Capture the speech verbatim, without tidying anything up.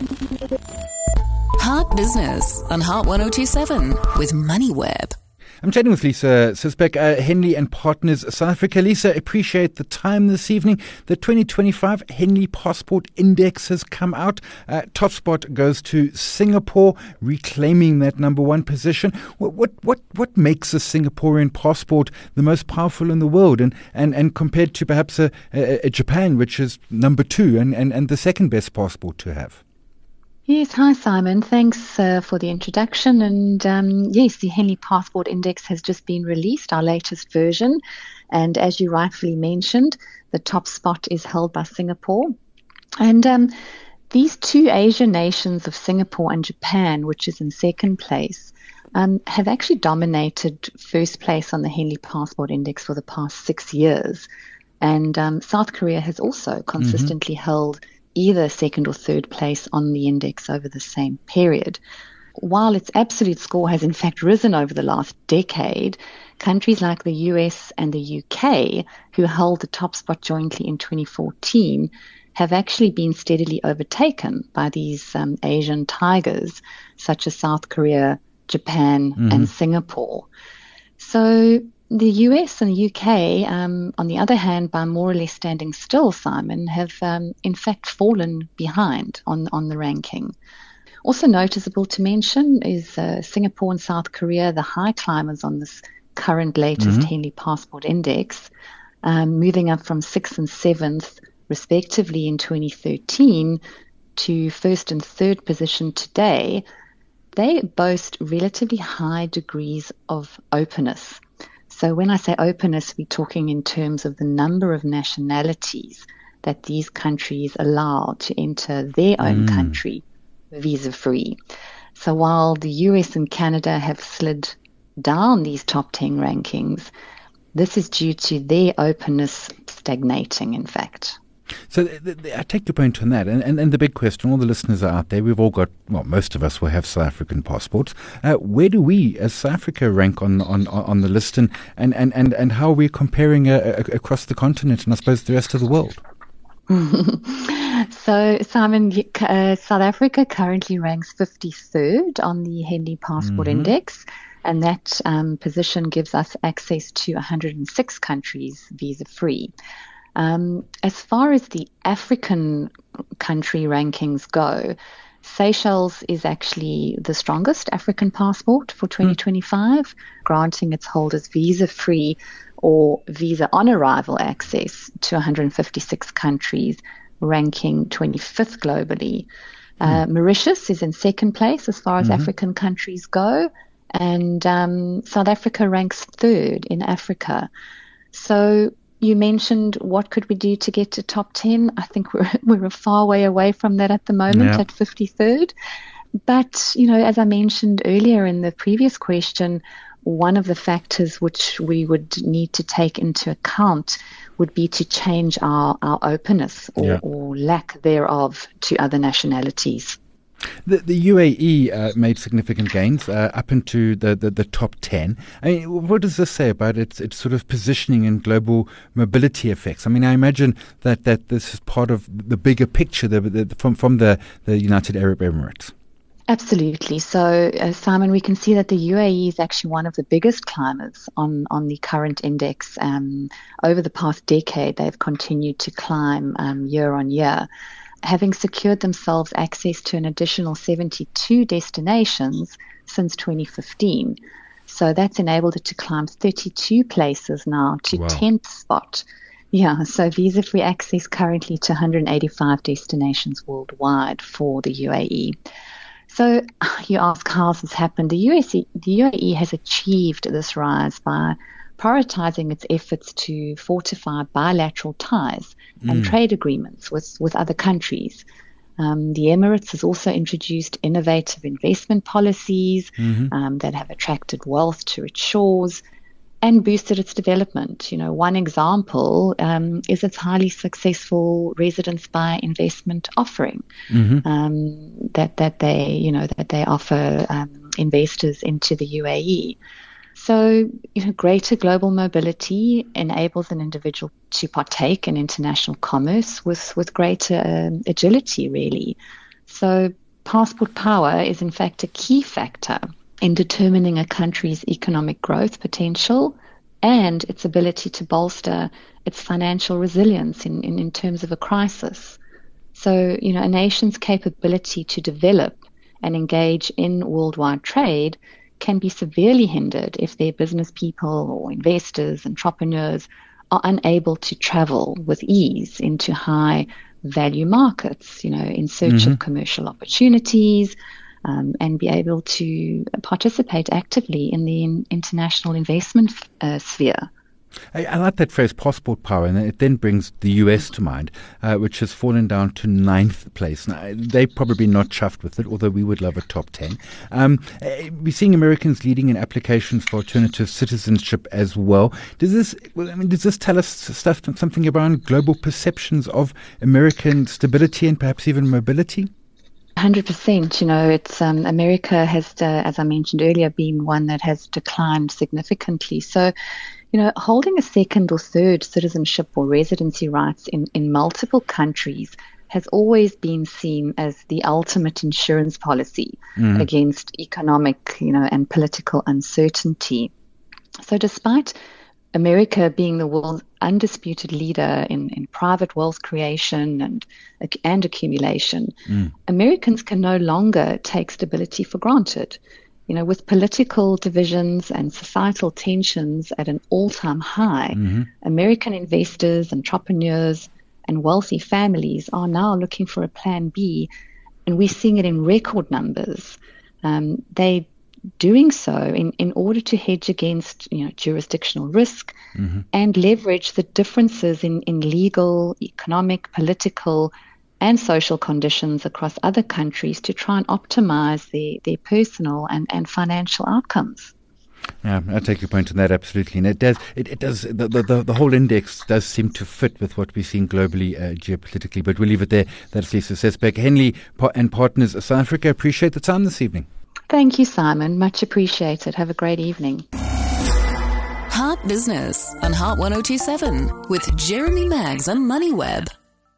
Heart Business on Heart one oh two seven with MoneyWeb. I'm chatting with Lisa Sisbeck, uh, Henley and Partners South Africa. Lisa, appreciate the time this evening. The twenty twenty-five Henley Passport Index has come out. Uh, top spot goes to Singapore, reclaiming that number one position. What what what, what makes a Singaporean passport the most powerful in the world, and, and, and compared to perhaps a, a, a Japan, which is number two and, and, and the second best passport to have? Yes, hi Simon. Thanks uh, for the introduction. And um, yes, the Henley Passport Index has just been released, our latest version. And as you rightfully mentioned, the top spot is held by Singapore. And um, these two Asian nations of Singapore and Japan, which is in second place, um, have actually dominated first place on the Henley Passport Index for the past six years. And um, South Korea has also consistently mm-hmm. held either second or third place on the index over the same period. While its absolute score has in fact risen over the last decade, countries like the U S and the U K, who held the top spot jointly in twenty fourteen, have actually been steadily overtaken by these um, Asian tigers, such as South Korea, Japan, mm-hmm. and Singapore. So the U S and the U K, um, on the other hand, by more or less standing still, Simon, have um, in fact fallen behind on, on the ranking. Also noticeable to mention is uh, Singapore and South Korea, the high climbers on this current latest mm-hmm. Henley Passport Index, um, moving up from sixth and seventh, respectively, in twenty thirteen to first and third position today. They boast relatively high degrees of openness. So when I say openness, we're talking in terms of the number of nationalities that these countries allow to enter their own mm. country visa-free. So while the U S and Canada have slid down these top ten rankings, this is due to their openness stagnating, in fact. So th- th- I take your point on that. And, and, and the big question, all the listeners are out there, we've all got, well, most of us will have South African passports. Uh, where do we, as South Africa, rank on on, on the list, and, and, and, and, and how are we comparing uh, across the continent and I suppose the rest of the world? So, Simon, uh, South Africa currently ranks fifty-third on the Henley Passport mm-hmm. Index, and that um, position gives us access to one hundred six countries visa-free. Um, as far as the African country rankings go, Seychelles is actually the strongest African passport for twenty twenty-five, mm. granting its holders visa-free or visa on arrival access to one hundred fifty-six countries, ranking twenty-fifth globally. Mm. Uh, Mauritius is in second place as far as mm-hmm. African countries go, and um, South Africa ranks third in Africa. So you mentioned what could we do to get to top ten. I think we're we're a far way away from that at the moment yeah. at fifty-third. But, you know, as I mentioned earlier in the previous question, one of the factors which we would need to take into account would be to change our, our openness or, yeah. or lack thereof to other nationalities. The, the U A E uh, made significant gains uh, up into the, the, the top ten. I mean, what does this say about its, its sort of positioning and global mobility effects? I mean, I imagine that, that this is part of the bigger picture the, the, from, from the, the United Arab Emirates. Absolutely. So, uh, Simon, we can see that the U A E is actually one of the biggest climbers on, on the current index. Um, over the past decade, they've continued to climb um, year on year, having secured themselves access to an additional seventy-two destinations since twenty fifteen. So that's enabled it to climb thirty-two places now to wow. tenth spot. Yeah, so visa-free access currently to one hundred eighty-five destinations worldwide for the U A E. So you ask, how has this happened? The U S, the U A E has achieved this rise by prioritizing its efforts to fortify bilateral ties mm. and trade agreements with, with other countries. Um, the Emirates has also introduced innovative investment policies mm-hmm. um, that have attracted wealth to its shores and boosted its development. You know, one example um, is its highly successful residence by investment offering mm-hmm. um, that that they you know that they offer um, investors into the U A E. So, you know, greater global mobility enables an individual to partake in international commerce with, with greater um, agility, really. So passport power is in fact a key factor in determining a country's economic growth potential and its ability to bolster its financial resilience in, in, in terms of a crisis. So, you know, a nation's capability to develop and engage in worldwide trade can be severely hindered if their business people or investors, entrepreneurs are unable to travel with ease into high value markets, you know, in search mm-hmm. of commercial opportunities, um, and be able to participate actively in the in- international investment uh, sphere. I, I like that phrase, passport power, and it then brings the U S to mind, uh, which has fallen down to ninth place. Now, they're probably not chuffed with it, although we would love a top ten. Um, we're seeing Americans leading in applications for alternative citizenship as well. Does this, well, I mean, does this tell us stuff, something about global perceptions of American stability and perhaps even mobility? one hundred percent. You know, it's um, America has, uh, as I mentioned earlier, been one that has declined significantly. So, you know, holding a second or third citizenship or residency rights in, in multiple countries has always been seen as the ultimate insurance policy mm. against economic, you know, and political uncertainty. So despite America being the world's undisputed leader in, in private wealth creation and, and accumulation, mm. Americans can no longer take stability for granted. You know, with political divisions and societal tensions at an all-time high, mm-hmm. American investors, entrepreneurs, and wealthy families are now looking for a plan B, and we're seeing it in record numbers. Um, they doing so in, in order to hedge against, you know, jurisdictional risk mm-hmm. and leverage the differences in, in legal, economic, political, and social conditions across other countries to try and optimize their, their personal and, and financial outcomes. Yeah, I take your point on that, absolutely. And it does, it, it does, the, the, the whole index does seem to fit with what we're seeing globally, uh, geopolitically, but we'll leave it there. That's Lisa Sesbeck. Henley and Partners South Africa, appreciate the time this evening. Thank you, Simon. Much appreciated. Have a great evening. Heart Business on Heart one oh two seven with Jeremy Maggs and MoneyWeb.